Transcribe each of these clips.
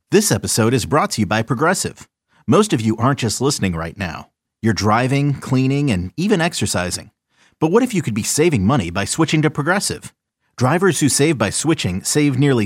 This episode is brought to you by Progressive. Most of you aren't just listening right now. You're driving, cleaning, and even exercising. But what if you could be saving money by switching to Progressive? Drivers who save by switching save nearly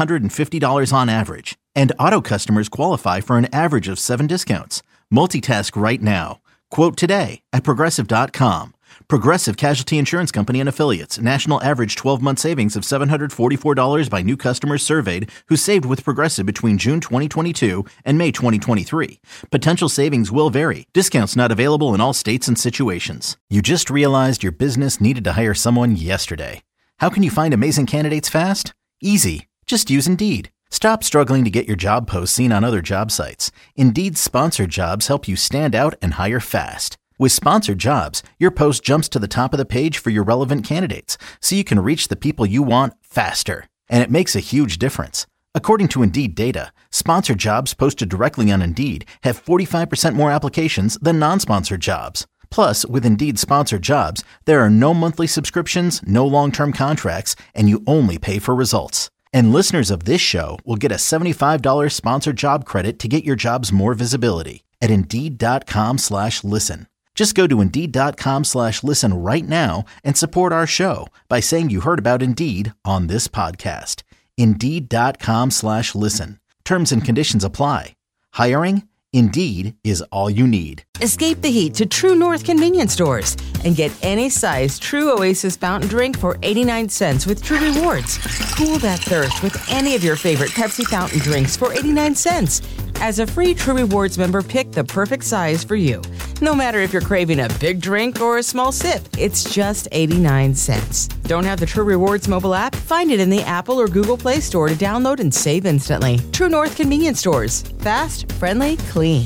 $750 on average. And auto customers qualify for an average of 7 discounts. Multitask right now. Quote today at Progressive.com. Progressive Casualty Insurance Company and Affiliates. National average 12-month savings of $744 by new customers surveyed who saved with Progressive between June 2022 and May 2023. Potential savings will vary. Discounts not available in all states and situations. You just realized your business needed to hire someone yesterday. How can you find amazing candidates fast? Easy. Just use Indeed. Stop struggling to get your job posts seen on other job sites. Indeed's sponsored jobs help you stand out and hire fast. With sponsored jobs, your post jumps to the top of the page for your relevant candidates, so you can reach the people you want faster. And it makes a huge difference. According to Indeed data, sponsored jobs posted directly on Indeed have 45% more applications than non-sponsored jobs. Plus, with Indeed sponsored jobs, there are no monthly subscriptions, no long-term contracts, and you only pay for results. And listeners of this show will get a $75 sponsored job credit to get your jobs more visibility at Indeed.com/listen. Just go to Indeed.com/listen right now and support our show by saying you heard about Indeed on this podcast. Indeed.com/listen. Terms and conditions apply. Hiring? Indeed is all you need. Escape the heat to True North convenience stores and get any size True Oasis fountain drink for 89 cents with True Rewards. Cool that thirst with any of your favorite Pepsi fountain drinks for 89 cents. As a free True Rewards member, pick the perfect size for you. No matter if you're craving a big drink or a small sip, it's just 89 cents. Don't have the True Rewards mobile app? Find it in the Apple or Google Play Store to download and save instantly. True North convenience stores. Fast, friendly, clean.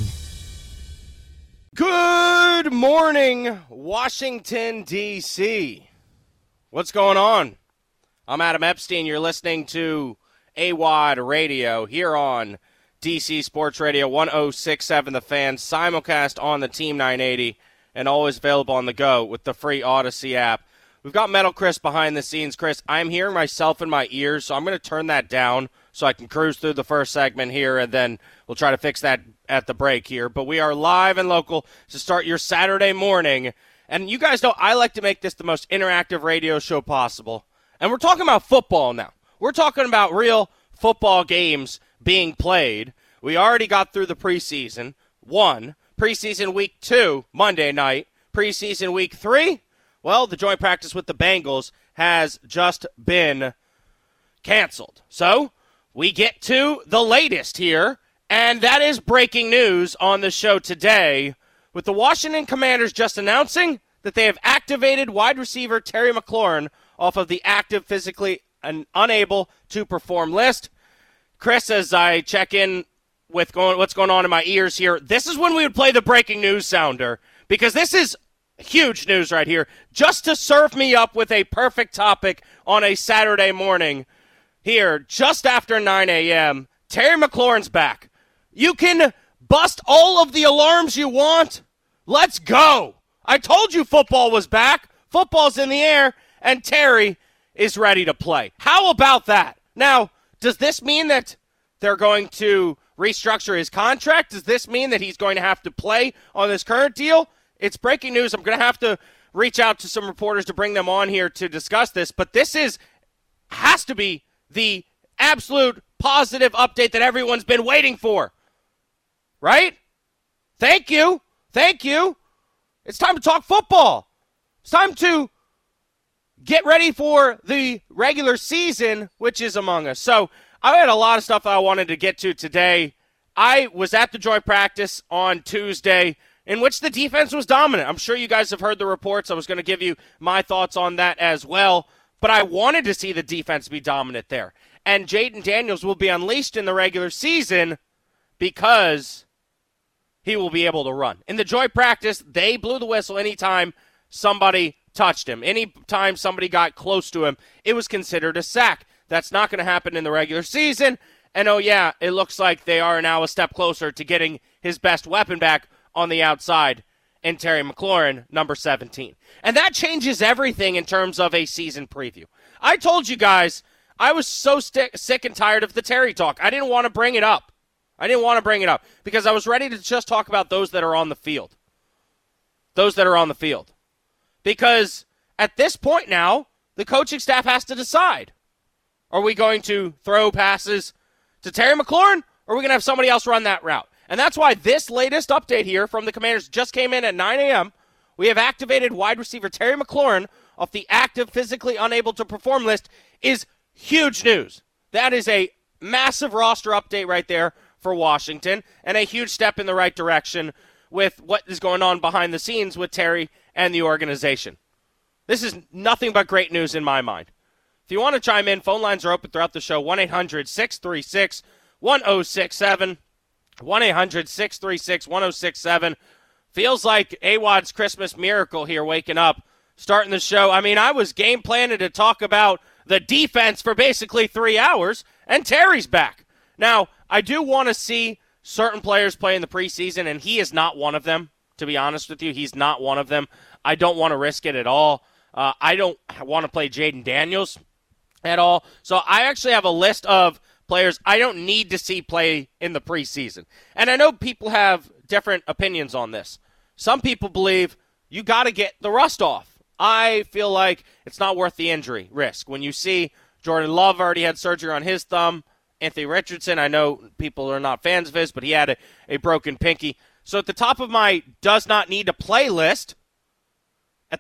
Good morning, Washington, D.C. What's going on? I'm Adam Epstein. You're listening to AWOD Radio here on DC Sports Radio 106.7 The Fan, simulcast on the Team 980, and always available on the go with the free Odyssey app. We've got Metal Chris behind the scenes. Chris, I'm hearing myself in my ears, so I'm going to turn that down so I can cruise through the first segment here, and then we'll try to fix that at the break here. But we are live and local to start your Saturday morning. And you guys know I like to make this the most interactive radio show possible. And we're talking about football now. We're talking about real football games being played. We already got through the preseason. Preseason week 2, Monday night. Preseason week 3, well, the joint practice with the Bengals has just been canceled. So we get to the latest here, and that is breaking news on the show today, with the Washington Commanders just announcing that they have activated wide receiver Terry McLaurin off of the active, physically unable to perform list. Chris, as I check in with what's going on in my ears here, this is when we would play the breaking news sounder, because this is huge news right here, just to serve me up with a perfect topic on a Saturday morning here, just after 9 a.m. Terry McLaurin's back. You can bust all of the alarms you want. Let's go. I told you football was back. Football's in the air, and Terry is ready to play. How about that? Now, does this mean that they're going to restructure his contract? Does this mean that he's going to have to play on this current deal? It's breaking news. I'm going to have to reach out to some reporters to bring them on here to discuss this, but this has to be the absolute positive update that everyone's been waiting for. Right? Thank you. Thank you. It's time to talk football. It's time to get ready for the regular season, which is among us. So I had a lot of stuff that I wanted to get to today. I was at the joint practice on Tuesday, in which the defense was dominant. I'm sure you guys have heard the reports. I was going to give you my thoughts on that as well. But I wanted to see the defense be dominant there. And Jaden Daniels will be unleashed in the regular season because he will be able to run. In the joint practice, they blew the whistle anytime somebody touched him. Anytime somebody got close to him, it was considered a sack. That's not going to happen in the regular season. And oh yeah, it looks like they are now a step closer to getting his best weapon back on the outside in Terry McLaurin, number 17. And that changes everything in terms of a season preview. I told you guys I was so sick and tired of the Terry talk. I didn't want to bring it up. I didn't want to bring it up because I was ready to just talk about those that are on the field. Those that are on the field. Because at this point now, the coaching staff has to decide. Are we going to throw passes to Terry McLaurin, or are we going to have somebody else run that route? And that's why this latest update here from the Commanders just came in at 9 a.m. We have activated wide receiver Terry McLaurin off the active, physically unable to perform list is huge news. That is a massive roster update right there for Washington and a huge step in the right direction with what is going on behind the scenes with Terry and the organization. This is nothing but great news in my mind. If you want to chime in, phone lines are open throughout the show, 1-800-636-1067, 1-800-636-1067. Feels like AWOD's Christmas miracle here waking up, starting the show. I mean, I was game planning to talk about the defense for basically 3 hours, and Terry's back. Now, I do want to see certain players play in the preseason, and he is not one of them, to be honest with you. He's not one of them. I don't want to risk it at all. I don't want to play Jaden Daniels at all. So I actually have a list of players I don't need to see play in the preseason. And I know people have different opinions on this. Some people believe you got to get the rust off. I feel like it's not worth the injury risk. When you see Jordan Love already had surgery on his thumb, Anthony Richardson, I know people are not fans of his, but he had a broken pinky. So at the top of my does not need to play list, is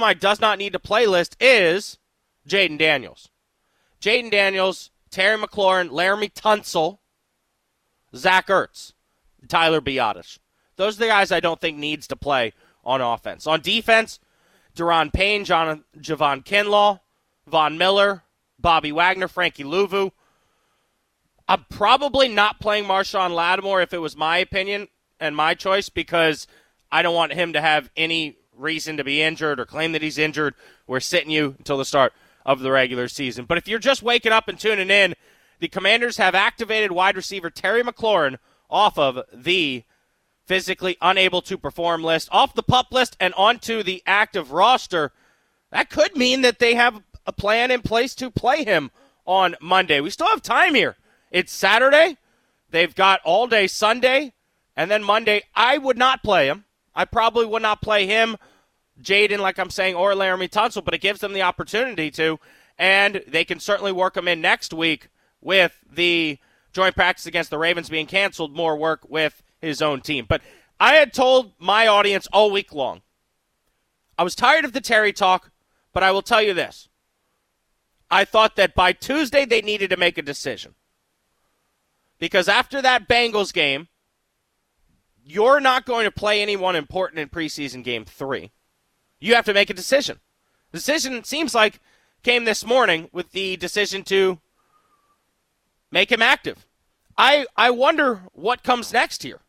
Jaden Daniels. Jaden Daniels, Terry McLaurin, Laramie Tunsil, Zach Ertz, Tyler Biadasz. Those are the guys I don't think needs to play on offense. On defense, Deron Payne, Javon Kinlaw, Von Miller, Bobby Wagner, Frankie Louvu. I'm probably not playing Marshawn Lattimore if it was my opinion and my choice because I don't want him to have any reason to be injured or claim that he's injured. We're sitting you until the start of the regular season. But if you're just waking up and tuning in, the Commanders have activated wide receiver Terry McLaurin off of the physically unable to perform list, off the PUP list and onto the active roster. That could mean that they have a plan in place to play him on Monday. We still have time here. It's Saturday. They've got all day Sunday, and then Monday. I would not play him. I probably would not play him, Jaden, like I'm saying, or Laramie Tunsil, but it gives them the opportunity to, and they can certainly work him in next week with the joint practice against the Ravens being canceled, more work with his own team. But I had told my audience all week long, I was tired of the Terry talk, but I will tell you this. I thought that by Tuesday they needed to make a decision. Because after that Bengals game, you're not going to play anyone important in preseason game 3. You have to make a decision. The decision, it seems like, came this morning with the decision to make him active. I wonder what comes next here.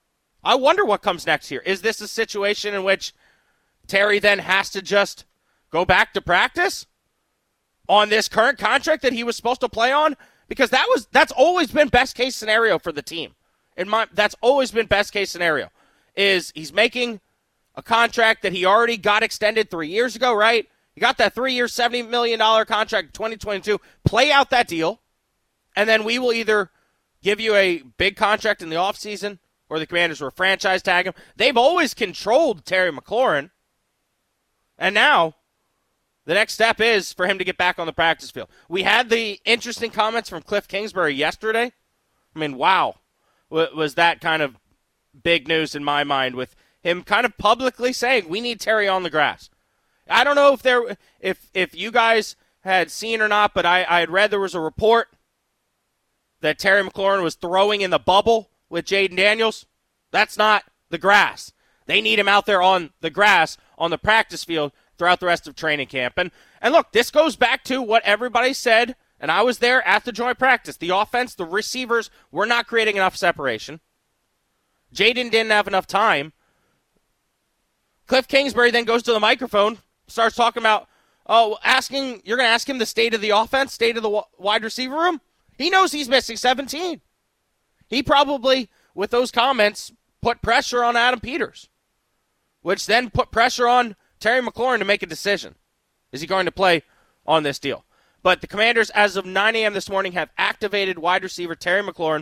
Is this a situation in which Terry then has to just go back to practice on this current contract that he was supposed to play on? Because that's always been best case scenario for the team. That's always been best case scenario. Is he's making a contract that he already got extended 3 years ago, right? You got that 3-year, $70 million contract in 2022. Play out that deal, and then we will either give you a big contract in the offseason or the Commanders will franchise tag him. They've always controlled Terry McLaurin, and now the next step is for him to get back on the practice field. We had the interesting comments from Cliff Kingsbury yesterday. I mean, wow. Was that kind of big news in my mind with him kind of publicly saying we need Terry on the grass. I don't know if you guys had seen or not, but I had read there was a report that Terry McLaurin was throwing in the bubble with Jaden Daniels. That's not the grass. They need him out there on the grass, on the practice field throughout the rest of training camp. And look, this goes back to what everybody said, and I was there at the joint practice. The offense, the receivers were not creating enough separation. Jaden didn't have enough time. Cliff Kingsbury then goes to the microphone, starts talking about, you're going to ask him the state of the offense, state of the wide receiver room? He knows he's missing 17. He probably, with those comments, put pressure on Adam Peters, which then put pressure on Terry McLaurin to make a decision. Is he going to play on this deal? But the Commanders, as of 9 a.m. this morning, have activated wide receiver Terry McLaurin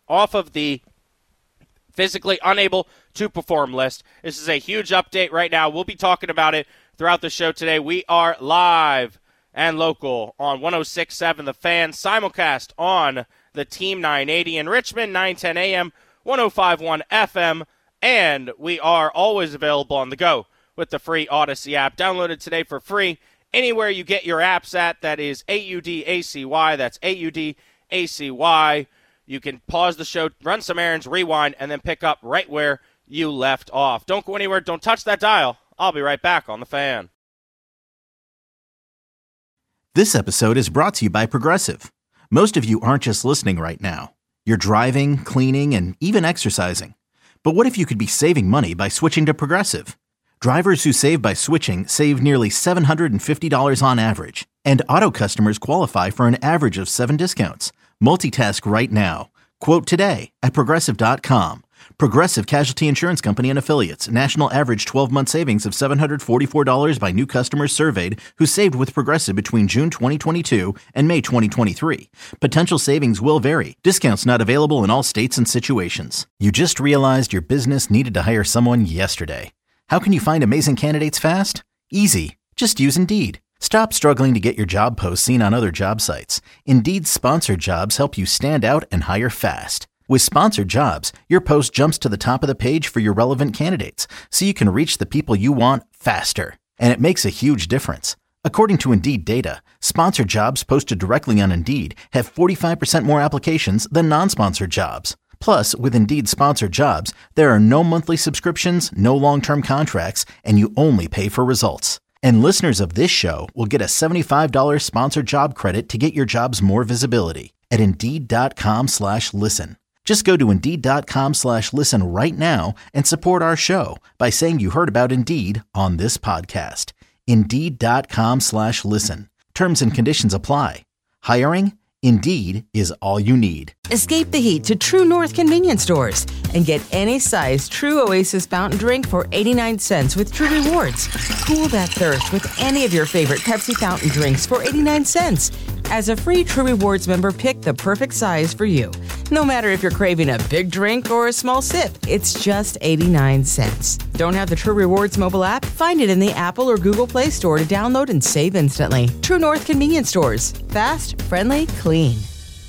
off of the physically unable to perform list. This is a huge update right now. We'll be talking about it throughout the show today. We are live and local on 106.7 The Fan, simulcast on the Team 980 in Richmond, 910 AM, 105.1 FM, and we are always available on the go with the free Odyssey app. Download it today for free anywhere you get your apps at. That is AUDACY. That's AUDACY. You can pause the show, run some errands, rewind, and then pick up right where you left off. Don't go anywhere. Don't touch that dial. I'll be right back on The Fan. This episode is brought to you by Progressive. Most of you aren't just listening right now. You're driving, cleaning, and even exercising. But what if you could be saving money by switching to Progressive? Drivers who save by switching save nearly $750 on average. And auto customers qualify for an average of 7 discounts. Multitask right now. Quote today at Progressive.com. Progressive Casualty Insurance Company and Affiliates. National average 12-month savings of $744 by new customers surveyed who saved with Progressive between June 2022 and May 2023. Potential savings will vary. Discounts not available in all states and situations. You just realized your business needed to hire someone yesterday. How can you find amazing candidates fast? Easy. Just use Indeed. Stop struggling to get your job posts seen on other job sites. Indeed's sponsored jobs help you stand out and hire fast. With sponsored jobs, your post jumps to the top of the page for your relevant candidates, so you can reach the people you want faster. And it makes a huge difference. According to Indeed data, sponsored jobs posted directly on Indeed have 45% more applications than non-sponsored jobs. Plus, with Indeed sponsored jobs, there are no monthly subscriptions, no long-term contracts, and you only pay for results. And listeners of this show will get a $75 sponsored job credit to get your jobs more visibility at Indeed.com/listen. Just go to Indeed.com/listen right now and support our show by saying you heard about Indeed on this podcast. Indeed.com/listen. Terms and conditions apply. Hiring? Indeed is all you need. Escape the heat to True North convenience stores and get any size True Oasis fountain drink for 89 cents with True Rewards. Cool that thirst with any of your favorite Pepsi fountain drinks for 89 cents. As a free True Rewards member, pick the perfect size for you. No matter if you're craving a big drink or a small sip, it's just 89 cents. Don't have the True Rewards mobile app? Find it in the Apple or Google Play Store to download and save instantly. True North convenience stores. Fast, friendly, clean.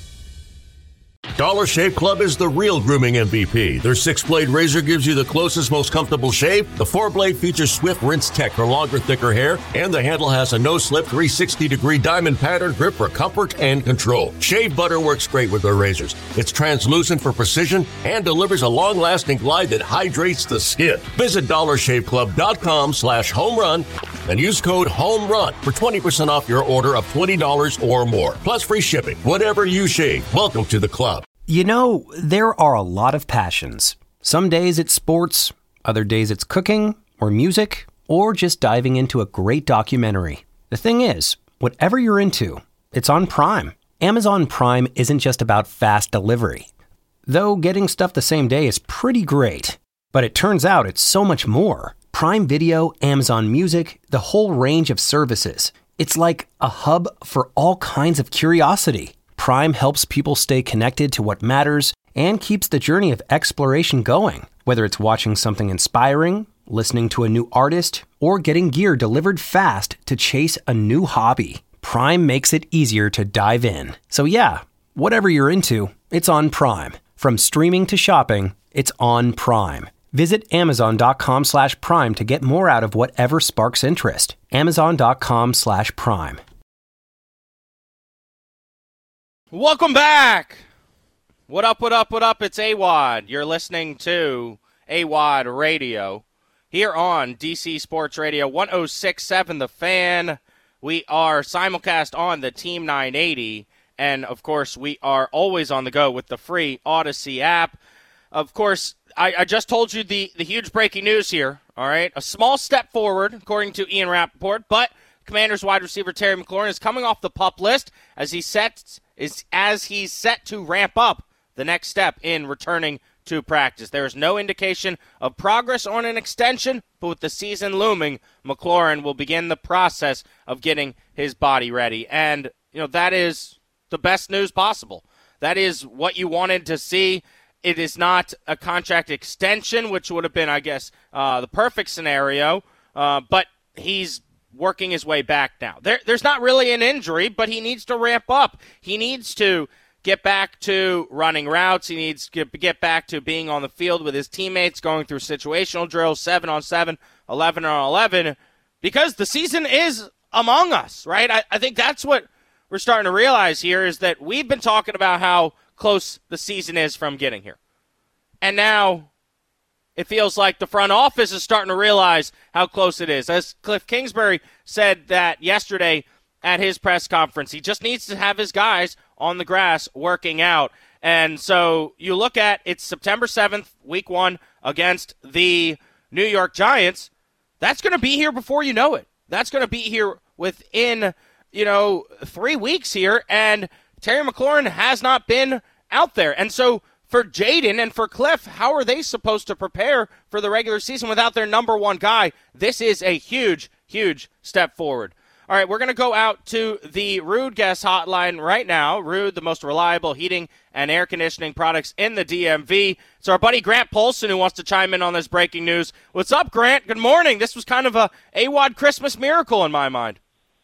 Dollar Shave Club is the real grooming MVP. Their 6-blade razor gives you the closest, most comfortable shave. The 4-blade features swift rinse tech for longer, thicker hair, and the handle has a no-slip 360-degree diamond pattern grip for comfort and control. Shave butter works great with their razors. It's translucent for precision and delivers a long-lasting glide that hydrates the skin. Visit DollarShaveClub.com/homerun and use code HOMERUN for 20% off your order of $20 or more, plus free shipping. Whatever you shave, welcome to the club. You know, there are a lot of passions. Some days it's sports, other days it's cooking, or music, or just diving into a great documentary. The thing is, whatever you're into, it's on Prime. Amazon Prime isn't just about fast delivery. Though getting stuff the same day is pretty great. But it turns out it's so much more. Prime Video, Amazon Music, the whole range of services. It's like a hub for all kinds of curiosity. Prime helps people stay connected to what matters and keeps the journey of exploration going. Whether it's watching something inspiring, listening to a new artist, or getting gear delivered fast to chase a new hobby, Prime makes it easier to dive in. So yeah, whatever you're into, it's on Prime. From streaming to shopping, it's on Prime. Visit Amazon.com/Prime to get more out of whatever sparks interest. Amazon.com/Prime. Welcome back. What up, what up, what up? It's AWOD. You're listening to AWOD Radio here on DC Sports Radio 106.7 The Fan. We are simulcast on the Team 980, and, of course, we are always on the go with the free Odyssey app. Of course, I just told you the huge breaking news here, all right? A small step forward, according to Ian Rappaport, but Commanders wide receiver Terry McLaurin is coming off the PUP list as he's set to ramp up the next step in returning to practice. There is no indication of progress on an extension, but with the season looming, McLaurin will begin the process of getting his body ready. And, that is the best news possible. That is what you wanted to see. It is not a contract extension, which would have been, I guess, the perfect scenario. But he's working his way back now. There's not really an injury, but he needs to ramp up. He needs to get back to running routes. He needs to get back to being on the field with his teammates, going through situational drills, 7-on-7, 11-on-11, because the season is among us, right? I think that's what we're starting to realize here, is that we've been talking about how close the season is from getting here. And now it feels like the front office is starting to realize how close it is. As Cliff Kingsbury said that yesterday at his press conference, he just needs to have his guys on the grass working out. And so you look at, it's September 7th, week 1, against the New York Giants. That's going to be here before you know it. That's going to be here within, 3 weeks here. And Terry McLaurin has not been out there. And so for Jaden and for Cliff, how are they supposed to prepare for the regular season without their number one guy? This is a huge, huge step forward. All right, we're going to go out to the Ruud guest hotline right now. Ruud, the most reliable heating and air conditioning products in the DMV. It's our buddy Grant Polson who wants to chime in on this breaking news. What's up, Grant? Good morning. This was kind of a AWOD Christmas miracle in my mind.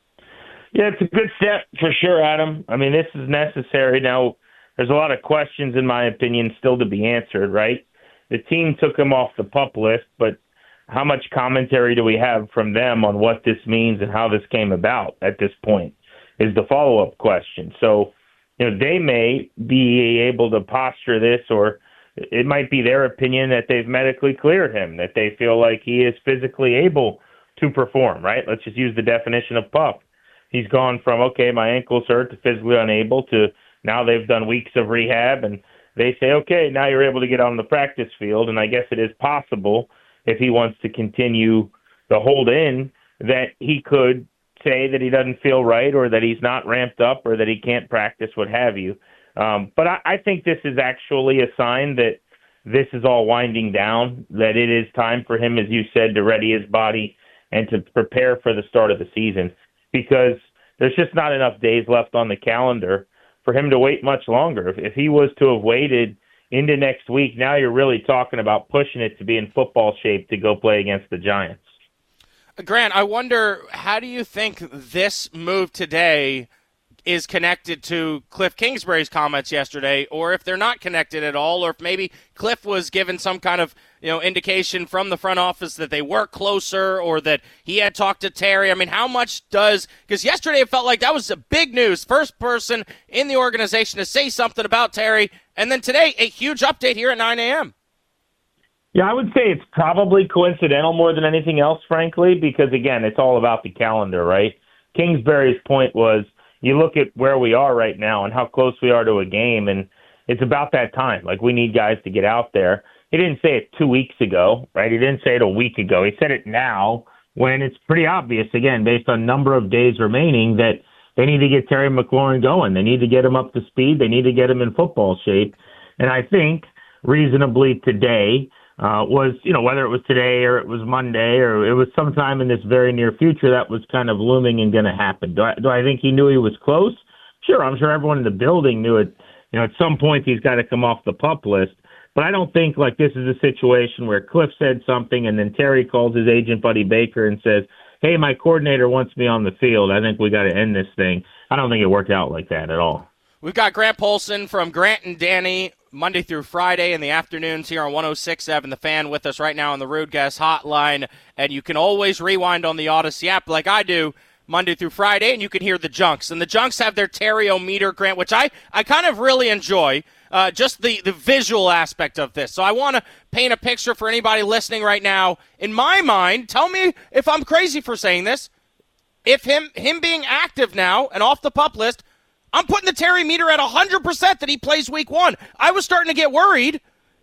Yeah, it's a good step for sure, Adam. I mean, this is necessary. Now, there's a lot of questions, in my opinion, still to be answered, right? The team took him off the PUP list, but how much commentary do we have from them on what this means and how this came about at this point is the follow-up question. So, they may be able to posture this, or it might be their opinion that they've medically cleared him, that they feel like he is physically able to perform, right? Let's just use the definition of PUP. He's gone from, okay, my ankle's hurt, to physically unable, to now they've done weeks of rehab, and they say, okay, now you're able to get on the practice field. And I guess it is possible, if he wants to continue the hold in, that he could say that he doesn't feel right, or that he's not ramped up, or that he can't practice, what have you. But I think this is actually a sign that this is all winding down, that it is time for him, as you said, to ready his body and to prepare for the start of the season, because there's just not enough days left on the calendar for him to wait much longer. If he was to have waited into next week, now you're really talking about pushing it to be in football shape to go play against the Giants. Grant, I wonder, how do you think this move today is connected to Cliff Kingsbury's comments yesterday, or if they're not connected at all, or if maybe Cliff was given some kind of indication from the front office that they work closer, or that he had talked to Terry? I mean, how much does – because yesterday it felt like that was a big news, first person in the organization to say something about Terry, and then today a huge update here at 9 a.m. Yeah, I would say it's probably coincidental more than anything else, frankly, because, again, it's all about the calendar, right? Kingsbury's point was, you look at where we are right now and how close we are to a game, and it's about that time. Like, we need guys to get out there. He didn't say it 2 weeks ago, right? He didn't say it a week ago. He said it now, when it's pretty obvious, again, based on number of days remaining, that they need to get Terry McLaurin going. They need to get him up to speed. They need to get him in football shape. And I think reasonably today was, whether it was today or it was Monday or it was sometime in this very near future, that was kind of looming and going to happen. Do I think he knew he was close? Sure, I'm sure everyone in the building knew it. At some point he's got to come off the PUP list. But I don't think like this is a situation where Cliff said something and then Terry calls his agent Buddy Baker and says, hey, my coordinator wants me on the field. I think we got to end this thing. I don't think it worked out like that at all. We've got Grant Polson from Grant and Danny Monday through Friday in the afternoons here on 106.7 The Fan with us right now on the Ruud Guest Hotline. And you can always rewind on the Odyssey app like I do Monday through Friday, and you can hear the Junks. And the Junks have their Terry-O-meter, Grant, which I kind of really enjoy, just the visual aspect of this. So I want to paint a picture for anybody listening right now. In my mind, tell me if I'm crazy for saying this, if him being active now and off the PUP list, I'm putting the Terry meter at 100% that he plays week 1. I was starting to get worried.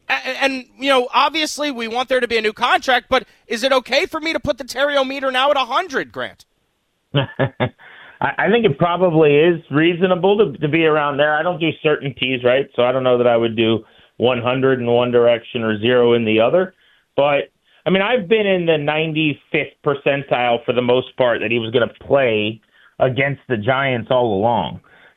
And obviously we want there to be a new contract, but is it okay for me to put the Terry-O-meter now at 100, Grant? I think it probably is reasonable to be around there. I don't do certainties, right? So I don't know that I would do 100 in one direction or 0 in the other. But, I mean, I've been in the 95th percentile for the most part that he was going to play against the Giants all along. I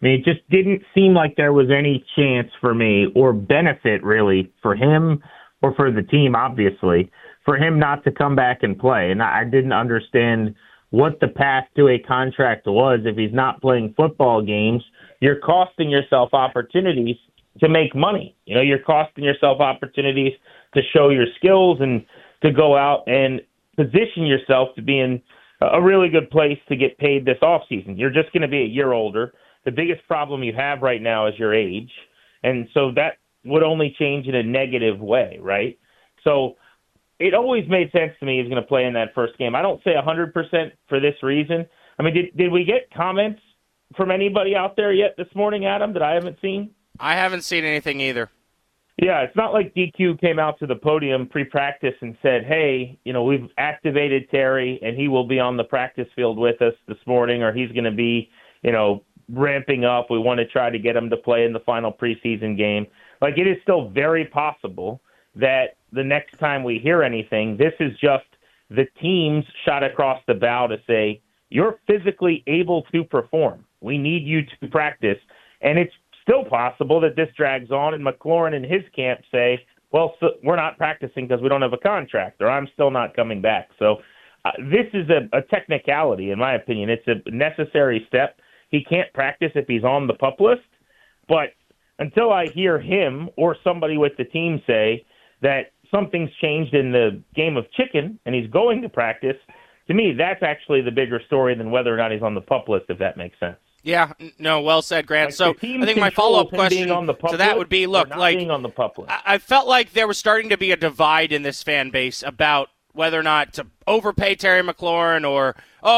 mean, it just didn't seem like there was any chance for me or benefit really for him or for the team, obviously, for him not to come back and play. And I didn't understand what the path to a contract was. If he's not playing football games, you're costing yourself opportunities to make money. You know, you're costing yourself opportunities to show your skills and to go out and position yourself to be in a really good place to get paid this offseason. You're just going to be a year older. The biggest problem you have right now is your age. And so that would only change in a negative way, right? So it always made sense to me he's going to play in that first game. I don't say 100% for this reason. I mean, did we get comments from anybody out there yet this morning, Adam, that I haven't seen? I haven't seen anything either. Yeah, it's not like DQ came out to the podium pre-practice and said, hey, you know, we've activated Terry and he will be on the practice field with us this morning, or he's going to be, you know, ramping up. We want to try to get him to play in the final preseason game. Like, it is still very possible that the next time we hear anything, this is just the team's shot across the bow to say, you're physically able to perform. We need you to practice. And it's still possible that this drags on and McLaurin and his camp say, well, so we're not practicing because we don't have a contract, or I'm still not coming back. So this is a technicality, in my opinion. It's a necessary step. He can't practice if he's on the PUP list. But until I hear him or somebody with the team say that something's changed in the game of chicken and he's going to practice, to me, that's actually the bigger story than whether or not he's on the PUP list, if that makes sense. Yeah, no, well said, Grant. So I think my follow-up question to that would be, look, like, being on the PUP list. I felt like there was starting to be a divide in this fan base about whether or not to overpay Terry McLaurin or,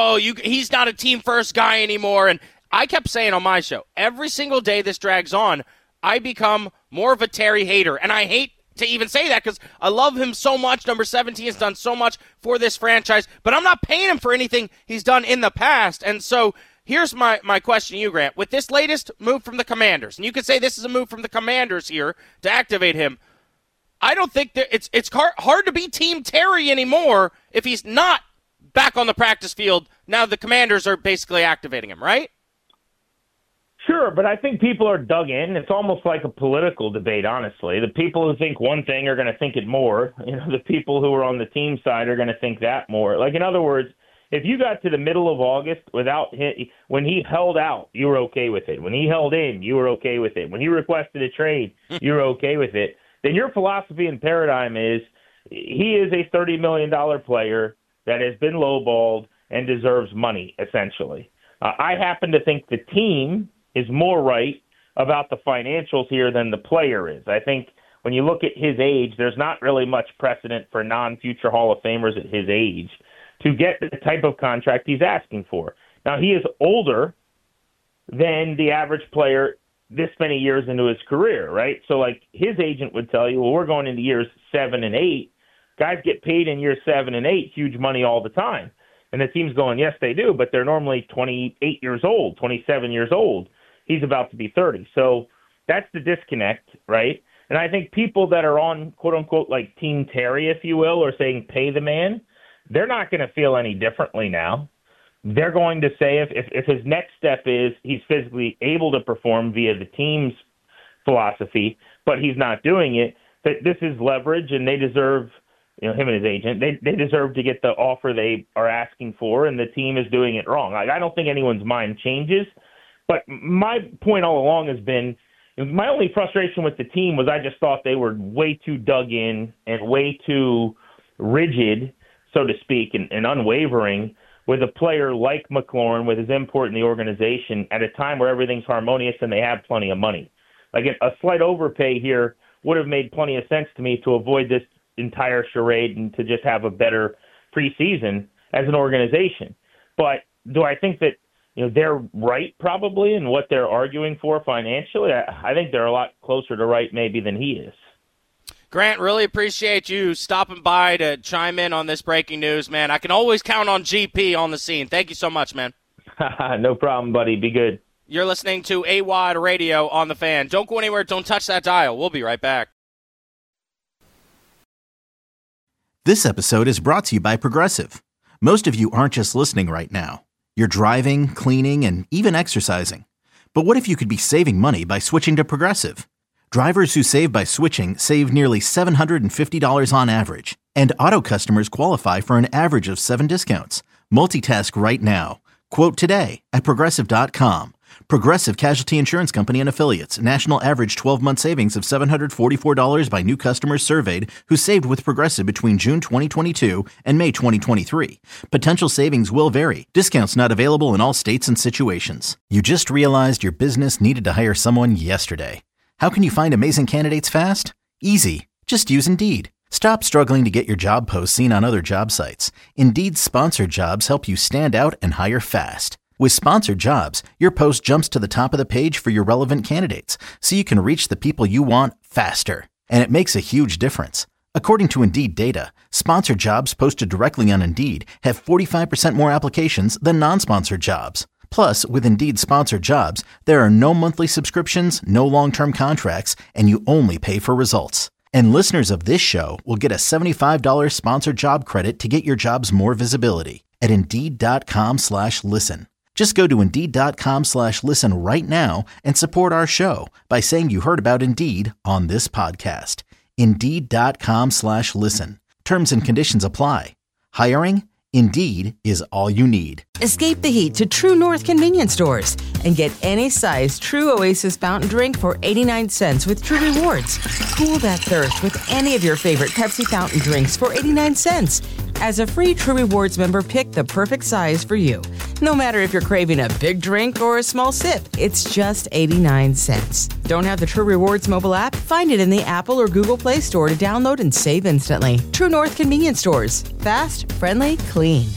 he's not a team-first guy anymore. And I kept saying on my show, every single day this drags on, I become more of a Terry hater. And I hate to even say that because I love him so much. Number 17 has done so much for this franchise, but I'm not paying him for anything he's done in the past. And so here's my question to you, Grant. With this latest move from the Commanders, and you could say this is a move from the Commanders here to activate him, I don't think that it's hard to be Team Terry anymore if he's not back on the practice field. Now the Commanders are basically activating him, right? Sure, but I think people are dug in. It's almost like a political debate, honestly. The people who think one thing are going to think it more. You know, the people who are on the team side are going to think that more. Like, in other words, if you got to the middle of August when he held out, you were okay with it. When he held in, you were okay with it. When he requested a trade, you were okay with it. Then your philosophy and paradigm is he is a $30 million player that has been lowballed and deserves money, essentially. I happen to think the team is more right about the financials here than the player is. I think when you look at his age, there's not really much precedent for non-future Hall of Famers at his age to get the type of contract he's asking for. Now, he is older than the average player this many years into his career, right? So, like, his agent would tell you, well, we're going into years 7 and 8. Guys get paid in years 7 and 8 huge money all the time. And the team's going, yes, they do, but they're normally 28 years old, 27 years old. He's about to be 30. So that's the disconnect, right? And I think people that are on, quote-unquote, like Team Terry, if you will, or saying pay the man, they're not going to feel any differently now. They're going to say if his next step is he's physically able to perform via the team's philosophy, but he's not doing it, that this is leverage and they deserve, you know, him and his agent, they deserve to get the offer they are asking for, and the team is doing it wrong. Like, I don't think anyone's mind changes. But my point all along has been, my only frustration with the team was I just thought they were way too dug in and way too rigid, so to speak, and unwavering with a player like McLaurin with his import in the organization at a time where everything's harmonious and they have plenty of money. Like, a slight overpay here would have made plenty of sense to me to avoid this entire charade and to just have a better preseason as an organization. But do I think that, you know, they're right probably in what they're arguing for financially? I think they're a lot closer to right maybe than he is. Grant, really appreciate you stopping by to chime in on this breaking news, man. I can always count on GP on the scene. Thank you so much, man. No problem, buddy. Be good. You're listening to AWOD Radio on The Fan. Don't go anywhere. Don't touch that dial. We'll be right back. This episode is brought to you by Progressive. Most of you aren't just listening right now. You're driving, cleaning, and even exercising. But what if you could be saving money by switching to Progressive? Drivers who save by switching save nearly $750 on average, and auto customers qualify for an average of 7 discounts. Multitask right now. Quote today at Progressive.com. Progressive Casualty Insurance Company and Affiliates. National average 12-month savings of $744 by new customers surveyed who saved with Progressive between June 2022 and May 2023. Potential savings will vary. Discounts not available in all states and situations. You just realized your business needed to hire someone yesterday. How can you find amazing candidates fast? Easy. Just use Indeed. Stop struggling to get your job posts seen on other job sites. Indeed's sponsored jobs help you stand out and hire fast. With sponsored jobs, your post jumps to the top of the page for your relevant candidates, so you can reach the people you want faster. And it makes a huge difference. According to Indeed data, sponsored jobs posted directly on Indeed have 45% more applications than non-sponsored jobs. Plus, with Indeed sponsored jobs, there are no monthly subscriptions, no long-term contracts, and you only pay for results. And listeners of this show will get a $75 sponsored job credit to get your jobs more visibility at Indeed.com/listen. Just go to Indeed.com/listen right now and support our show by saying you heard about Indeed on this podcast. Indeed.com/listen. Terms and conditions apply. Hiring? Indeed is all you need. Escape the heat to True North convenience stores and get any size True Oasis fountain drink for 89 cents with True Rewards. Cool that thirst with any of your favorite Pepsi fountain drinks for 89 cents. As a free True Rewards member, pick the perfect size for you. No matter if you're craving a big drink or a small sip, it's just 89 cents. Don't have the True Rewards mobile app? Find it in the Apple or Google Play Store to download and save instantly. True North convenience stores. Fast, friendly, clean.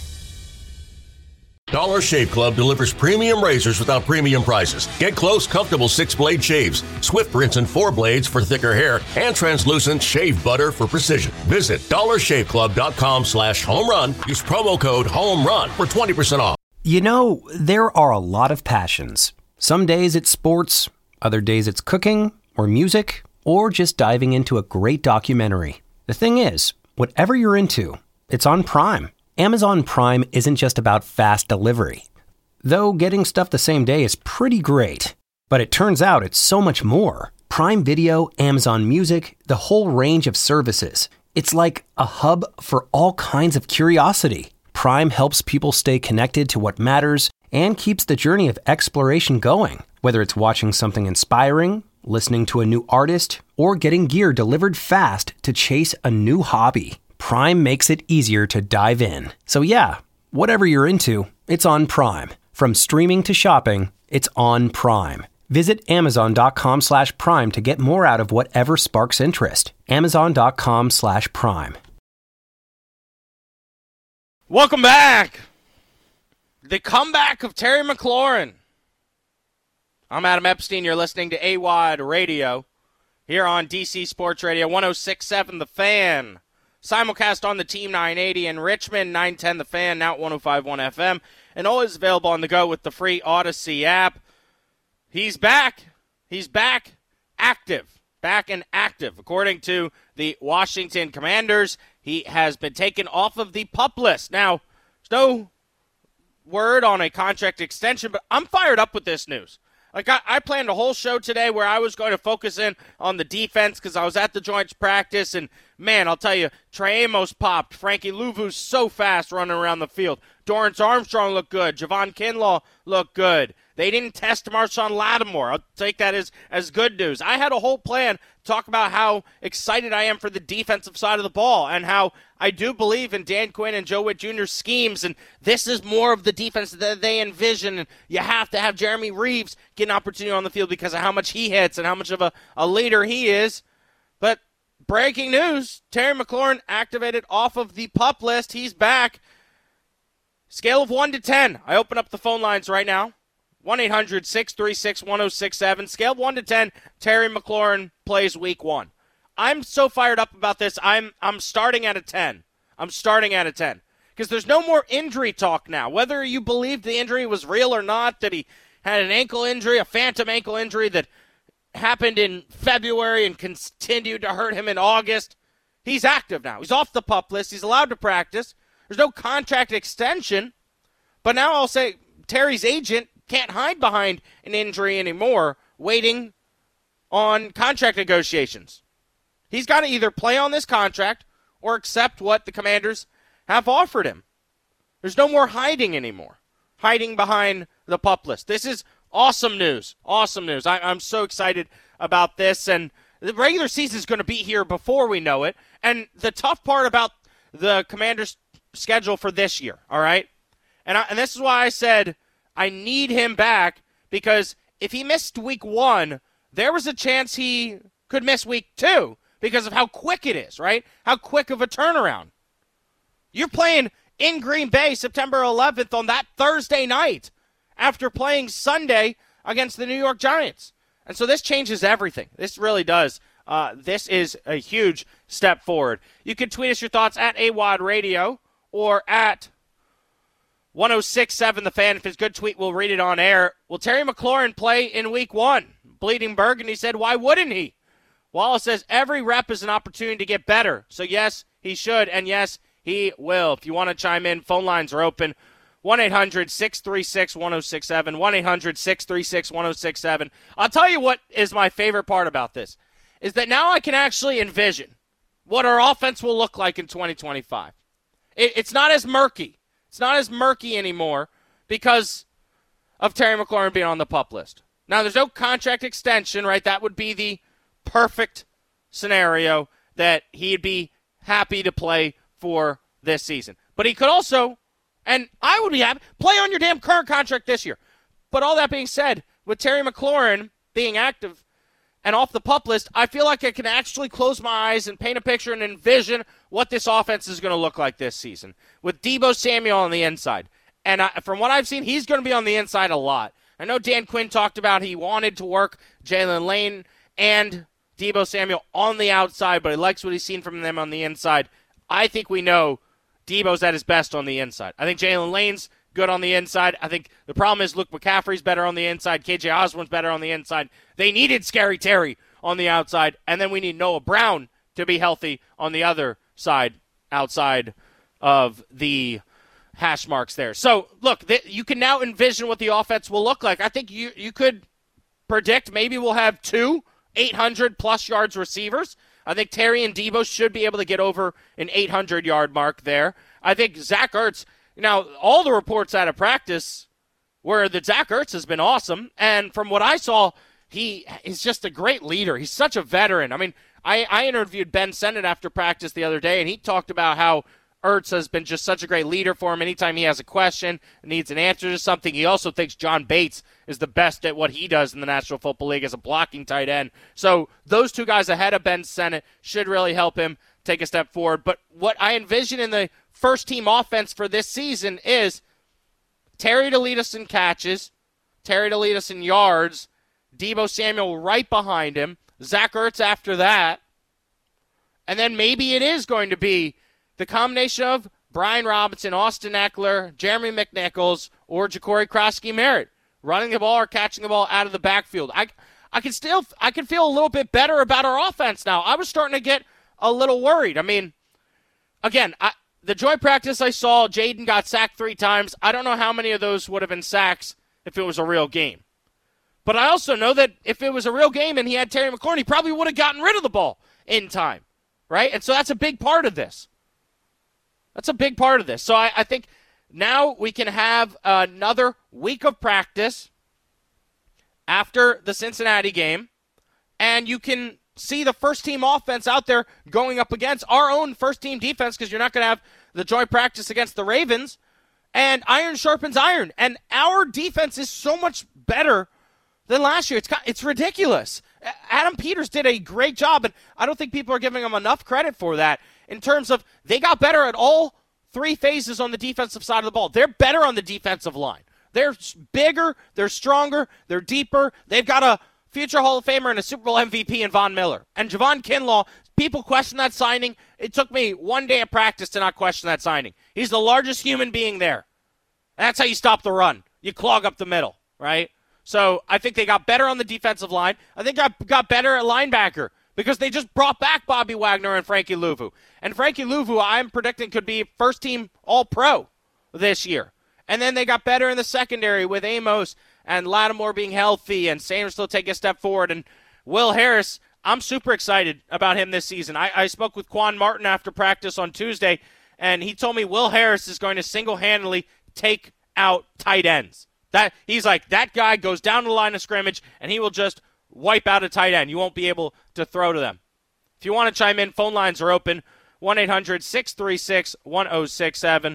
Dollar Shave Club delivers premium razors without premium prices. Get close, comfortable 6-blade shaves, swift rinse and 4 blades for thicker hair, and translucent shave butter for precision. Visit dollarshaveclub.com/homerun. Use promo code HOMERUN for 20% off. You know, there are a lot of passions. Some days it's sports, other days it's cooking or music, or just diving into a great documentary. The thing is, whatever you're into, it's on Prime. Amazon Prime isn't just about fast delivery. Though getting stuff the same day is pretty great. But it turns out it's so much more. Prime Video, Amazon Music, the whole range of services. It's like a hub for all kinds of curiosity. Prime helps people stay connected to what matters and keeps the journey of exploration going. Whether it's watching something inspiring, listening to a new artist, or getting gear delivered fast to chase a new hobby. Prime makes it easier to dive in. So yeah, whatever you're into, it's on Prime. From streaming to shopping, it's on Prime. Visit Amazon.com/Prime to get more out of whatever sparks interest. Amazon.com/Prime. Welcome back. The comeback of Terry McLaurin. I'm Adam Epstein. You're listening to AWOD Radio here on DC Sports Radio 106.7 The Fan. Simulcast on the Team 980 in Richmond, 910 The Fan, now at 105.1 FM, and always available on the go with the free Odyssey app. He's back. He's back active. Back and active. According to the Washington Commanders, he has been taken off of the PUP list. Now, there's no word on a contract extension, but I'm fired up with this news. Like, I planned a whole show today where I was going to focus in on the defense because I was at the Joints practice, and, man, I'll tell you, Trey Amos popped. Frankie Louvu's so fast running around the field. Dorrance Armstrong looked good. Javon Kinlaw looked good. They didn't test Marshawn Lattimore. I'll take that as good news. I had a whole plan to talk about how excited I am for the defensive side of the ball and how I do believe in Dan Quinn and Joe Witt Jr.'s schemes, and this is more of the defense that they envision. And you have to have Jeremy Reeves get an opportunity on the field because of how much he hits and how much of a leader he is. But breaking news, Terry McLaurin activated off of the PUP list. He's back. Scale of 1 to 10. I open up the phone lines right now. 1-800-636-1067. Scale 1 to 10, Terry McLaurin plays week 1. I'm so fired up about this. I'm starting at a 10. I'm starting at a 10. Because there's no more injury talk now. Whether you believe the injury was real or not, that he had an ankle injury, a phantom ankle injury that happened in February and continued to hurt him in August, he's active now. He's off the PUP list. He's allowed to practice. There's no contract extension. But now I'll say Terry's agent can't hide behind an injury anymore, waiting on contract negotiations. He's got to either play on this contract or accept what the Commanders have offered him. There's no more hiding anymore, hiding behind the PUP list. This is awesome news. Awesome news. I'm so excited about this, and the regular season is going to be here before we know it. And the tough part about the Commanders' schedule for this year, all right? And this is why I said I need him back, because if he missed week 1, there was a chance he could miss week 2 because of how quick it is, right? How quick of a turnaround. You're playing in Green Bay September 11th on that Thursday night after playing Sunday against the New York Giants. And so this changes everything. This really does. This is a huge step forward. You can tweet us your thoughts at AWOD Radio or at 1067 The Fan. If it's a good tweet, we'll read it on air. Will Terry McLaurin play in week 1? Bleeding Burgundy said, why wouldn't he? Wallace says, every rep is an opportunity to get better. So, yes, he should, and yes, he will. If you want to chime in, phone lines are open. 1-800-636-1067, 1-800-636-1067. I'll tell you what is my favorite part about this, is that now I can actually envision what our offense will look like in 2025. It's not as murky. It's not as murky anymore because of Terry McLaurin being on the PUP list. Now, there's no contract extension, right? That would be the perfect scenario that he'd be happy to play for this season. But he could also, and I would be happy, play on your damn current contract this year. But all that being said, with Terry McLaurin being active and off the PUP list, I feel like I can actually close my eyes and paint a picture and envision what this offense is going to look like this season with Deebo Samuel on the inside. And from what I've seen, he's going to be on the inside a lot. I know Dan Quinn talked about he wanted to work Jalen Lane and Deebo Samuel on the outside, but he likes what he's seen from them on the inside. I think we know Deebo's at his best on the inside. I think Jalen Lane's good on the inside. I think the problem is Luke McCaffrey's better on the inside. KJ Osborne's better on the inside. They needed Scary Terry on the outside, and then we need Noah Brown to be healthy on the other side, outside of the hash marks there. So, look, you can now envision what the offense will look like. I think you could predict maybe we'll have 2 800-plus yards receivers. I think Terry and Deebo should be able to get over an 800-yard mark there. I think Zach Ertz, now, all the reports out of practice were that Zach Ertz has been awesome, and from what I saw, he is just a great leader. He's such a veteran. I mean, I interviewed Ben Sennett after practice the other day, and he talked about how Ertz has been just such a great leader for him. Anytime he has a question, needs an answer to something, he also thinks John Bates is the best at what he does in the National Football League as a blocking tight end. So those two guys ahead of Ben Sennett should really help him take a step forward. But what I envision in the first-team offense for this season is Terry to lead us in catches, Terry to lead us in yards, Deebo Samuel right behind him, Zach Ertz after that, and then maybe it is going to be the combination of Brian Robinson, Austin Eckler, Jeremy McNichols, or Ja'Cory Krosky-Merritt running the ball or catching the ball out of the backfield. I can feel a little bit better about our offense now. I was starting to get a little worried. I mean, again, the joint practice I saw, Jaden got sacked 3 times. I don't know how many of those would have been sacks if it was a real game. But I also know that if it was a real game and he had Terry McLaurin, he probably would have gotten rid of the ball in time, right? And so that's a big part of this. That's a big part of this. So I think now we can have another week of practice after the Cincinnati game, and you can see the first-team offense out there going up against our own first-team defense, because you're not going to have the joint practice against the Ravens, and iron sharpens iron. And our defense is so much better than last year. It's ridiculous. Adam Peters did a great job, and I don't think people are giving him enough credit for that in terms of they got better at all 3 phases on the defensive side of the ball. They're better on the defensive line. They're bigger, they're stronger, they're deeper. They've got a future Hall of Famer and a Super Bowl MVP in Von Miller. And Javon Kinlaw, people question that signing. It took me 1 day of practice to not question that signing. He's the largest human being there. That's how you stop the run. You clog up the middle, right? So I think they got better on the defensive line. I think I got better at linebacker because they just brought back Bobby Wagner and Frankie Louvu. And Frankie Louvu, I'm predicting, could be first-team All-Pro this year. And then they got better in the secondary with Amos and Lattimore being healthy and Sanders still taking a step forward. And Will Harris, I'm super excited about him this season. I spoke with Quan Martin after practice on Tuesday, and he told me Will Harris is going to single-handedly take out tight ends. He's like, that guy goes down the line of scrimmage, and he will just wipe out a tight end. You won't be able to throw to them. If you want to chime in, phone lines are open, 1-800-636-1067,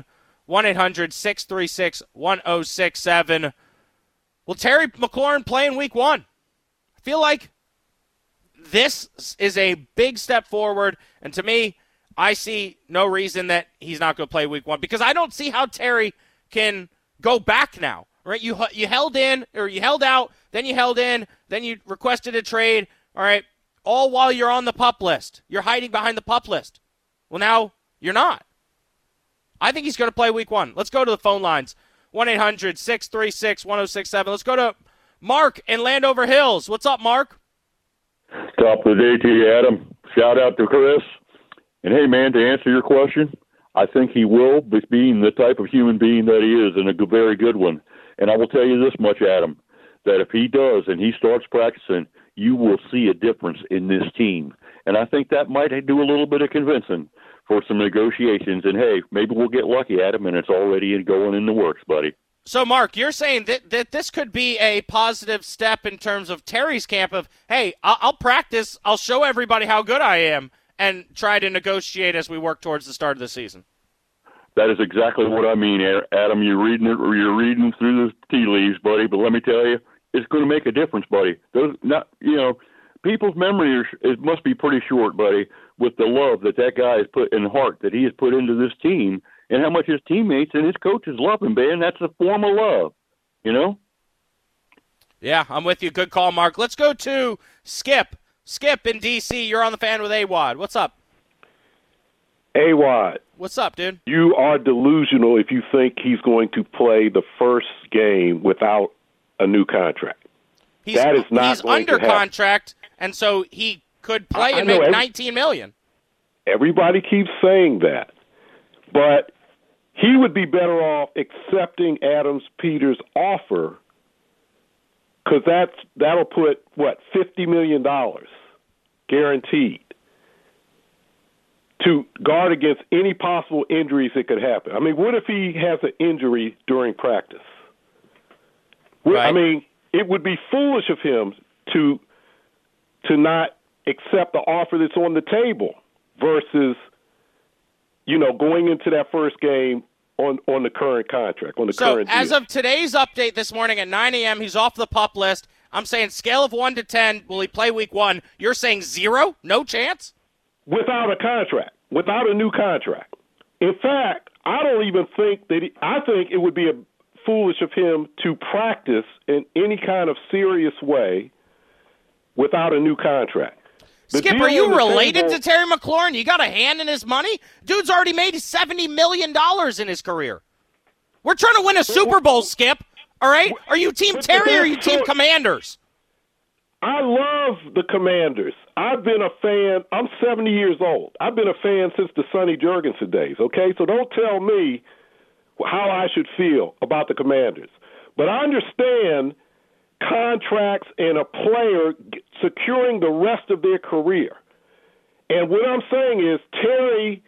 1-800-636-1067. Will Terry McLaurin play in Week 1? I feel like this is a big step forward, and to me, I see no reason that he's not going to play Week 1 because I don't see how Terry can go back now. Right? You held in, or you held out, then you held in, then you requested a trade. All right, all while you're on the PUP list. You're hiding behind the PUP list. Well, now you're not. I think he's going to play Week 1. Let's go to the phone lines. 1-800-636-1067. Let's go to Mark in Landover Hills. What's up, Mark? Top of the day to you, Adam. Shout out to Chris. And, hey, man, to answer your question, I think he will, being the type of human being that he is, and a very good one. And I will tell you this much, Adam, that if he does and he starts practicing, you will see a difference in this team. And I think that might do a little bit of convincing for some negotiations. And, hey, maybe we'll get lucky, Adam, and it's already going in the works, buddy. So, Mark, you're saying that this could be a positive step in terms of Terry's camp of, hey, I'll practice, I'll show everybody how good I am, and try to negotiate as we work towards the start of the season. That is exactly what I mean, Adam. You're reading it, or you're reading through the tea leaves, buddy. But let me tell you, it's going to make a difference, buddy. People's memory must be pretty short, buddy, with the love that guy has put in the heart that he has put into this team, and how much his teammates and his coaches love him, man. That's a form of love, you know? Yeah, I'm with you. Good call, Mark. Let's go to Skip. Skip in D.C., you're on the fan with AWOD. What's up? AWOD. What's up, dude? You are delusional if you think he's going to play the first game without a new contract. He's under contract, and so he could play and make $19 million. Everybody keeps saying that. But he would be better off accepting Adams Peters' offer because that'll put, $50 million guaranteed to guard against any possible injuries that could happen. I mean, what if he has an injury during practice? Right. I mean, it would be foolish of him to not accept the offer that's on the table versus, going into that first game on the current contract, on the current deal. As of today's update this morning at 9 a.m., he's off the PUP list. I'm saying scale of 1 to 10, will he play Week 1? You're saying 0? No chance? Without a contract, without a new contract. In fact, I don't even think I think it would be foolish of him to practice in any kind of serious way without a new contract. Skip, are you related to Terry McLaurin? You got a hand in his money? Dude's already made $70 million in his career. We're trying to win a Super Bowl, Skip. All right? Are you Team Terry or are you Team Commanders? I love the Commanders. I've been a fan. I'm 70 years old. I've been a fan since the Sonny Jurgensen days, okay? So don't tell me how I should feel about the Commanders. But I understand contracts and a player securing the rest of their career. And what I'm saying is Terry